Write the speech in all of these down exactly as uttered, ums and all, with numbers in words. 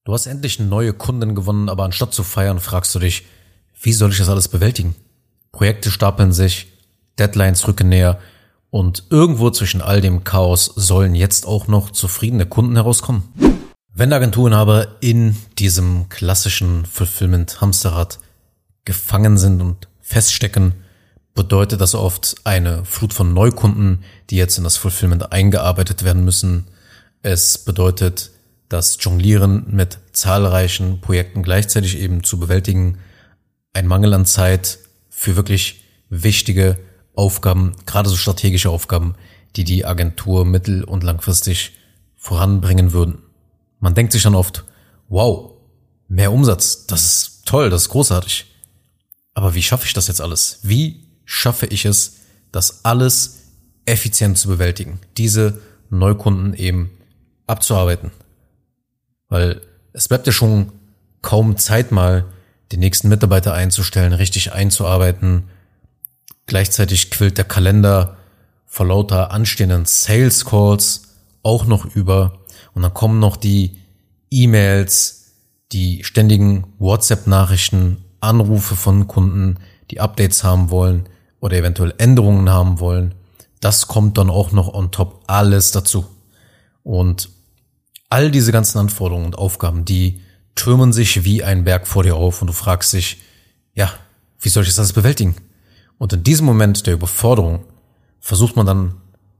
Du hast endlich neue Kunden gewonnen, aber anstatt zu feiern, fragst du dich, wie soll ich das alles bewältigen? Projekte stapeln sich, Deadlines rücken näher und irgendwo zwischen all dem Chaos sollen jetzt auch noch zufriedene Kunden herauskommen. Wenn Agenturinhaber in diesem klassischen Fulfillment-Hamsterrad gefangen sind und feststecken, bedeutet das oft eine Flut von Neukunden, die jetzt in das Fulfillment eingearbeitet werden müssen. Es bedeutet das Jonglieren mit zahlreichen Projekten gleichzeitig eben zu bewältigen, ein Mangel an Zeit für wirklich wichtige Aufgaben, gerade so strategische Aufgaben, die die Agentur mittel- und langfristig voranbringen würden. Man denkt sich dann oft, wow, mehr Umsatz, das ist toll, das ist großartig. Aber wie schaffe ich das jetzt alles? Wie schaffe ich es, das alles effizient zu bewältigen, diese Neukunden eben abzuarbeiten? Weil es bleibt ja schon kaum Zeit mal, den nächsten Mitarbeiter einzustellen, richtig einzuarbeiten. Gleichzeitig quillt der Kalender vor lauter anstehenden Sales Calls auch noch über. Und dann kommen noch die E-Mails, die ständigen WhatsApp-Nachrichten, Anrufe von Kunden, die Updates haben wollen oder eventuell Änderungen haben wollen. Das kommt dann auch noch on top alles dazu. Und all diese ganzen Anforderungen und Aufgaben, die türmen sich wie ein Berg vor dir auf und du fragst dich, ja, wie soll ich das alles bewältigen? Und in diesem Moment der Überforderung versucht man dann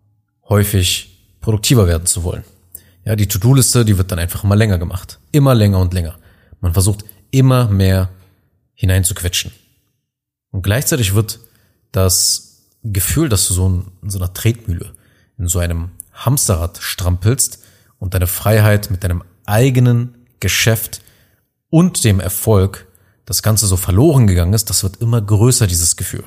häufig produktiver werden zu wollen. Ja, die To-Do-Liste, die wird dann einfach immer länger gemacht. Immer länger und länger. Man versucht immer mehr hineinzuquetschen. Und gleichzeitig wird das Gefühl, dass du so in so einer Tretmühle, in so einem Hamsterrad strampelst und deine Freiheit mit deinem eigenen Geschäft und dem Erfolg das Ganze so verloren gegangen ist, das wird immer größer, dieses Gefühl.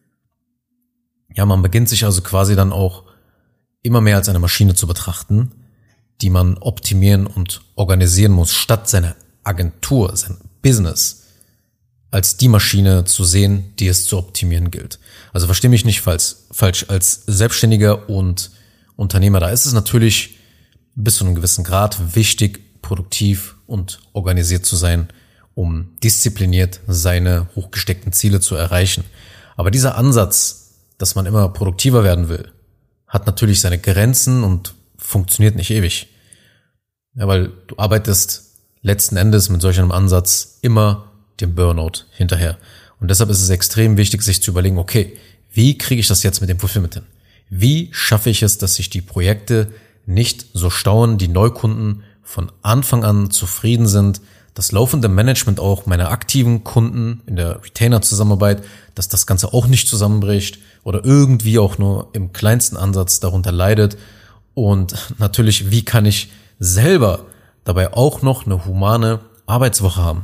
Ja, man beginnt sich also quasi dann auch immer mehr als eine Maschine zu betrachten, die man optimieren und organisieren muss, statt seine Agentur, sein Business als die Maschine zu sehen, die es zu optimieren gilt. Also verstehe mich nicht falsch, falsch. Als Selbstständiger und Unternehmer, da ist es natürlich bis zu einem gewissen Grad wichtig, produktiv und organisiert zu sein, um diszipliniert seine hochgesteckten Ziele zu erreichen. Aber dieser Ansatz, dass man immer produktiver werden will, hat natürlich seine Grenzen und funktioniert nicht ewig. Ja, weil du arbeitest letzten Endes mit solch einem Ansatz immer dem Burnout hinterher. Und deshalb ist es extrem wichtig, sich zu überlegen, okay, wie kriege ich das jetzt mit dem Fulfillment hin? Wie schaffe ich es, dass sich die Projekte nicht so stauen, die Neukunden von Anfang an zufrieden sind, das laufende Management auch meiner aktiven Kunden in der Retainer-Zusammenarbeit, dass das Ganze auch nicht zusammenbricht oder irgendwie auch nur im kleinsten Ansatz darunter leidet. Und natürlich, wie kann ich selber dabei auch noch eine humane Arbeitswoche haben?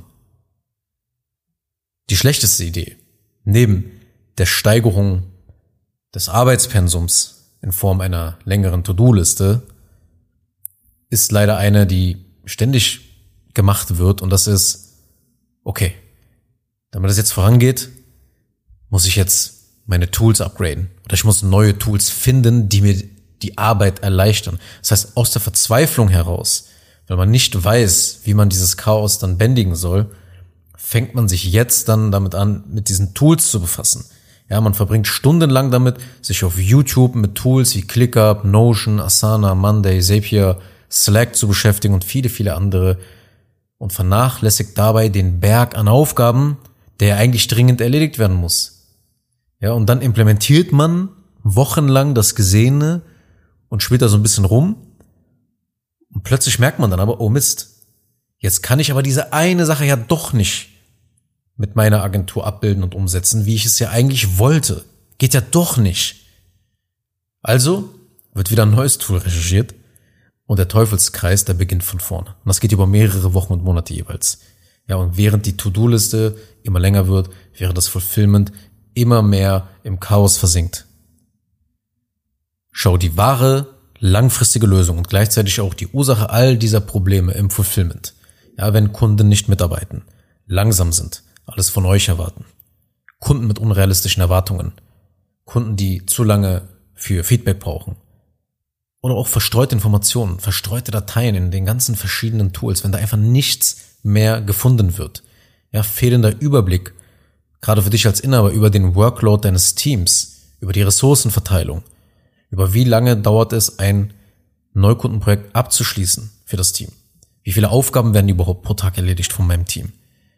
Die schlechteste Idee, neben der Steigerung des Arbeitspensums in Form einer längeren To-Do-Liste, ist leider eine, die ständig gemacht wird, und das ist, okay, damit das jetzt vorangeht, muss ich jetzt meine Tools upgraden oder ich muss neue Tools finden, die mir die Arbeit erleichtern. Das heißt, aus der Verzweiflung heraus, weil man nicht weiß, wie man dieses Chaos dann bändigen soll, fängt man sich jetzt dann damit an, mit diesen Tools zu befassen. Ja, man verbringt stundenlang damit, sich auf YouTube mit Tools wie ClickUp, Notion, Asana, Monday, Zapier, Slack zu beschäftigen und viele, viele andere und vernachlässigt dabei den Berg an Aufgaben, der eigentlich dringend erledigt werden muss. Ja, und dann implementiert man wochenlang das Gesehene und spielt da so ein bisschen rum und plötzlich merkt man dann aber, oh Mist, jetzt kann ich aber diese eine Sache ja doch nicht mit meiner Agentur abbilden und umsetzen, wie ich es ja eigentlich wollte. Geht ja doch nicht. Also wird wieder ein neues Tool recherchiert und der Teufelskreis, der beginnt von vorne. Und das geht über mehrere Wochen und Monate jeweils. Ja, und während die To-Do-Liste immer länger wird, während das Fulfillment immer mehr im Chaos versinkt. Schau die wahre, langfristige Lösung und gleichzeitig auch die Ursache all dieser Probleme im Fulfillment. Ja, wenn Kunden nicht mitarbeiten, langsam sind, alles von euch erwarten. Kunden mit unrealistischen Erwartungen. Kunden, die zu lange für Feedback brauchen. oder auch verstreute Informationen, verstreute Dateien in den ganzen verschiedenen Tools, wenn da einfach nichts mehr gefunden wird. Ja, fehlender Überblick, gerade für dich als Inhaber, über den Workload deines Teams, über die Ressourcenverteilung, über wie lange dauert es, ein Neukundenprojekt abzuschließen für das Team. Wie viele Aufgaben werden überhaupt pro Tag erledigt von meinem Team?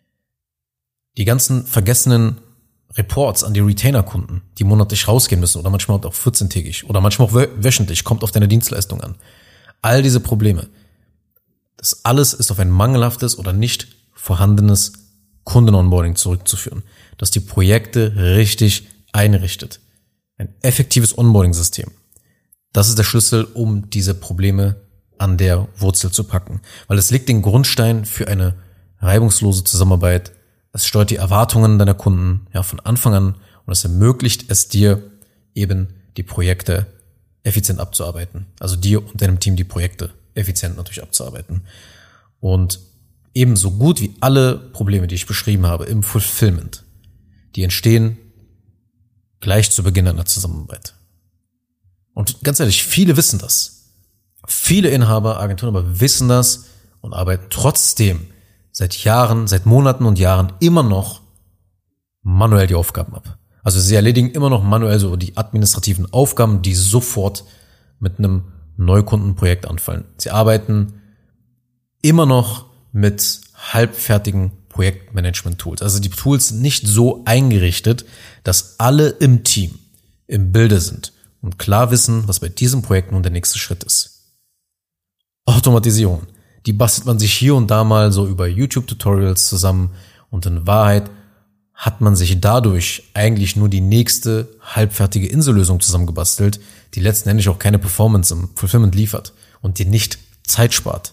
Die ganzen vergessenen Reports an die Retainer-Kunden, die monatlich rausgehen müssen oder manchmal auch vierzehntägig oder manchmal auch wöchentlich, kommt auf deine Dienstleistung an. All diese Probleme, das alles ist auf ein mangelhaftes oder nicht vorhandenes Kunden-Onboarding zurückzuführen, das die Projekte richtig einrichtet. Ein effektives Onboarding-System. Das ist der Schlüssel, um diese Probleme an der Wurzel zu packen. Weil es legt den Grundstein für eine reibungslose Zusammenarbeit. Es steuert die Erwartungen deiner Kunden ja von Anfang an und es ermöglicht es dir, eben die Projekte effizient abzuarbeiten. Also dir und deinem Team die Projekte effizient natürlich abzuarbeiten. Und ebenso gut wie alle Probleme, die ich beschrieben habe im Fulfillment, die entstehen gleich zu Beginn einer Zusammenarbeit. Und ganz ehrlich, viele wissen das. Viele Inhaber, Agenturen aber wissen das und arbeiten trotzdem seit Jahren, seit Monaten und Jahren immer noch manuell die Aufgaben ab. Also sie erledigen immer noch manuell so die administrativen Aufgaben, die sofort mit einem Neukundenprojekt anfallen. Sie arbeiten immer noch mit halbfertigen Projektmanagement-Tools. Also die Tools sind nicht so eingerichtet, dass alle im Team im Bilde sind und klar wissen, was bei diesem Projekt nun der nächste Schritt ist. Automatisierung. Die bastelt man sich hier und da mal so über YouTube-Tutorials zusammen und in Wahrheit hat man sich dadurch eigentlich nur die nächste halbfertige Insellösung zusammengebastelt, die letztendlich auch keine Performance im Fulfillment liefert und die nicht Zeit spart.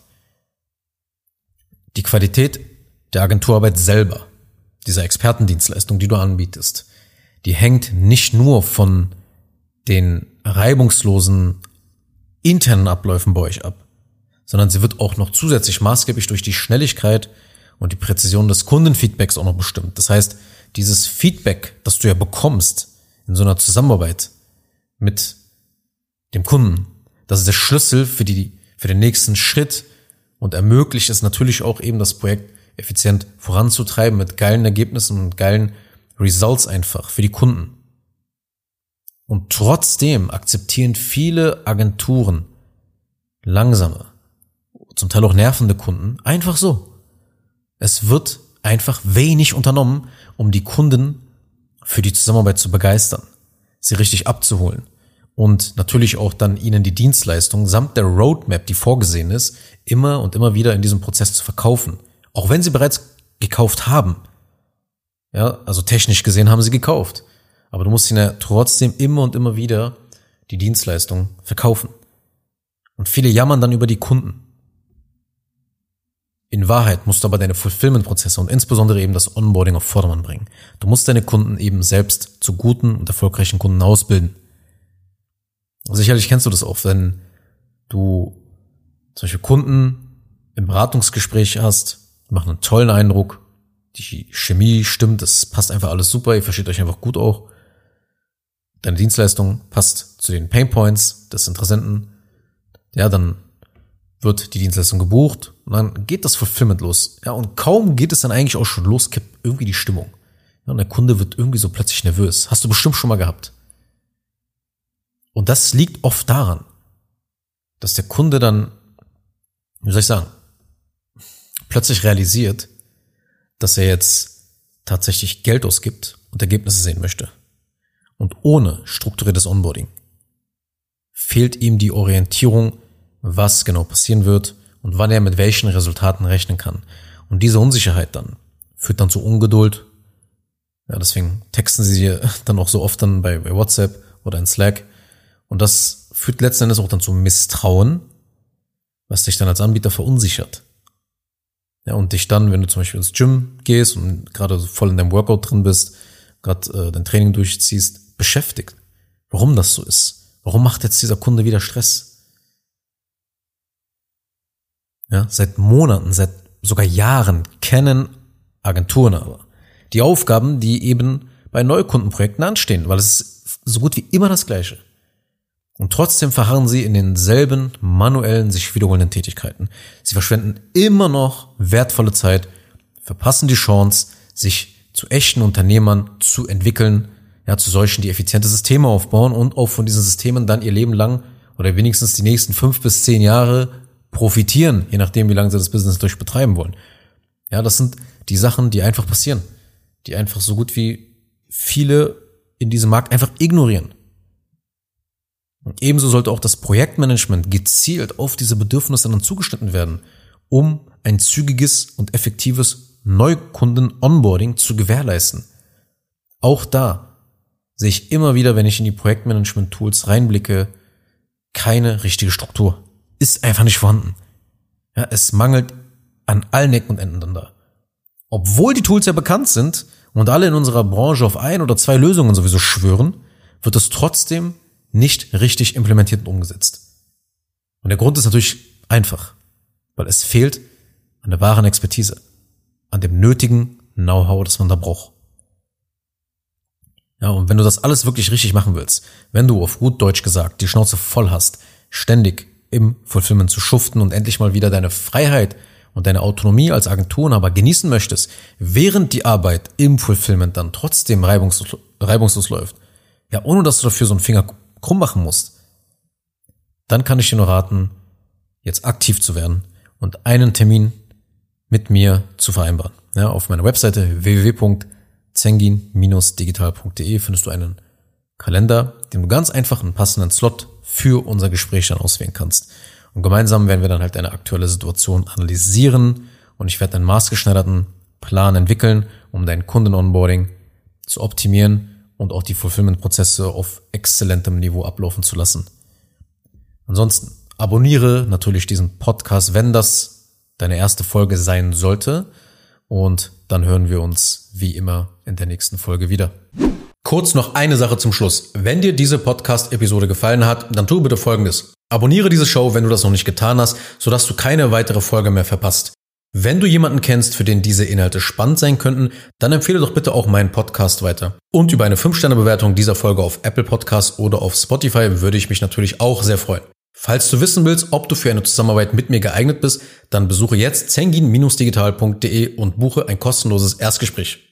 Die Qualität der Agenturarbeit selber, dieser Expertendienstleistung, die du anbietest, die hängt nicht nur von den reibungslosen internen Abläufen bei euch ab, sondern sie wird auch noch zusätzlich maßgeblich durch die Schnelligkeit und die Präzision des Kundenfeedbacks auch noch bestimmt. Das heißt, dieses Feedback, das du ja bekommst in so einer Zusammenarbeit mit dem Kunden, das ist der Schlüssel für die, für den nächsten Schritt und ermöglicht es natürlich auch eben, das Projekt effizient voranzutreiben mit geilen Ergebnissen und geilen Results einfach für die Kunden. Und trotzdem akzeptieren viele Agenturen langsame, zum Teil auch nervende Kunden einfach so. Es wird einfach wenig unternommen, um die Kunden für die Zusammenarbeit zu begeistern, sie richtig abzuholen und natürlich auch dann ihnen die Dienstleistung samt der Roadmap, die vorgesehen ist, immer und immer wieder in diesem Prozess zu verkaufen. Auch wenn sie bereits gekauft haben. Ja, also technisch gesehen haben sie gekauft. Aber du musst ihnen ja trotzdem immer und immer wieder die Dienstleistung verkaufen. Und viele jammern dann über die Kunden. In Wahrheit musst du aber deine Fulfillment-Prozesse und insbesondere eben das Onboarding auf Vordermann bringen. Du musst deine Kunden eben selbst zu guten und erfolgreichen Kunden ausbilden. Sicherlich kennst du das auch, wenn du zum Beispiel Kunden im Beratungsgespräch hast, die machen einen tollen Eindruck, die Chemie stimmt, das passt einfach alles super, ihr versteht euch einfach gut auch. Deine Dienstleistung passt zu den Painpoints des Interessenten, ja, dann wird die Dienstleistung gebucht und dann geht das Fulfillment los. Ja, und kaum geht es dann eigentlich auch schon los, kippt irgendwie die Stimmung. Ja, und der Kunde wird irgendwie so plötzlich nervös. Hast du bestimmt schon mal gehabt. Und das liegt oft daran, dass der Kunde dann, wie soll ich sagen, plötzlich realisiert, dass er jetzt tatsächlich Geld ausgibt und Ergebnisse sehen möchte. Und ohne strukturiertes Onboarding fehlt ihm die Orientierung, was genau passieren wird und wann er mit welchen Resultaten rechnen kann. Und diese Unsicherheit dann führt dann zu Ungeduld. Ja, deswegen texten sie dann auch so oft dann bei, bei WhatsApp oder in Slack. Und das führt letzten Endes auch dann zu Misstrauen, was dich dann als Anbieter verunsichert. Ja, und dich dann, wenn du zum Beispiel ins Gym gehst und gerade voll in deinem Workout drin bist, gerade äh, dein Training durchziehst, beschäftigt. Warum das so ist? Warum macht jetzt dieser Kunde wieder Stress? Ja, seit Monaten, seit sogar Jahren kennen Agenturen aber die Aufgaben, die eben bei Neukundenprojekten anstehen, weil es ist so gut wie immer das Gleiche. Und trotzdem verharren sie in denselben manuellen, sich wiederholenden Tätigkeiten. Sie verschwenden immer noch wertvolle Zeit, verpassen die Chance, sich zu echten Unternehmern zu entwickeln, ja, zu solchen, die effiziente Systeme aufbauen und auch von diesen Systemen dann ihr Leben lang oder wenigstens die nächsten fünf bis zehn Jahre profitieren, je nachdem, wie lange sie das Business durch betreiben wollen. Ja, das sind die Sachen, die einfach passieren, die einfach so gut wie viele in diesem Markt einfach ignorieren. Und ebenso sollte auch das Projektmanagement gezielt auf diese Bedürfnisse dann zugeschnitten werden, um ein zügiges und effektives Neukunden-Onboarding zu gewährleisten. Auch da sehe ich immer wieder, wenn ich in die Projektmanagement-Tools reinblicke, keine richtige Struktur. Ist einfach nicht vorhanden. Ja, es mangelt an allen Ecken und Enden dann da. Obwohl die Tools ja bekannt sind und alle in unserer Branche auf ein oder zwei Lösungen sowieso schwören, wird es trotzdem nicht richtig implementiert und umgesetzt. Und der Grund ist natürlich einfach, weil es fehlt an der wahren Expertise, an dem nötigen Know-how, das man da braucht. Ja, und wenn du das alles wirklich richtig machen willst, wenn du auf gut Deutsch gesagt die Schnauze voll hast, ständig im Fulfillment zu schuften und endlich mal wieder deine Freiheit und deine Autonomie als Agenturenhaber genießen möchtest, während die Arbeit im Fulfillment dann trotzdem reibungslos, reibungslos läuft, ja, ohne dass du dafür so einen Finger krumm machen musst, dann kann ich dir nur raten, jetzt aktiv zu werden und einen Termin mit mir zu vereinbaren. Ja, auf meiner Webseite w w w punkt zengin Bindestrich digital punkt de findest du einen Kalender, den du ganz einfach einen passenden Slot für unser Gespräch dann auswählen kannst. Und gemeinsam werden wir dann halt deine aktuelle Situation analysieren und ich werde einen maßgeschneiderten Plan entwickeln, um dein Kunden-Onboarding zu optimieren und auch die Fulfillment-Prozesse auf exzellentem Niveau ablaufen zu lassen. Ansonsten abonniere natürlich diesen Podcast, wenn das deine erste Folge sein sollte. Und dann hören wir uns wie immer in der nächsten Folge wieder. Kurz noch eine Sache zum Schluss. Wenn dir diese Podcast-Episode gefallen hat, dann tu bitte Folgendes. Abonniere diese Show, wenn du das noch nicht getan hast, sodass du keine weitere Folge mehr verpasst. Wenn du jemanden kennst, für den diese Inhalte spannend sein könnten, dann empfehle doch bitte auch meinen Podcast weiter. Und über eine fünf Sterne Bewertung dieser Folge auf Apple Podcasts oder auf Spotify würde ich mich natürlich auch sehr freuen. Falls du wissen willst, ob du für eine Zusammenarbeit mit mir geeignet bist, dann besuche jetzt zengin Bindestrich digital punkt de und buche ein kostenloses Erstgespräch.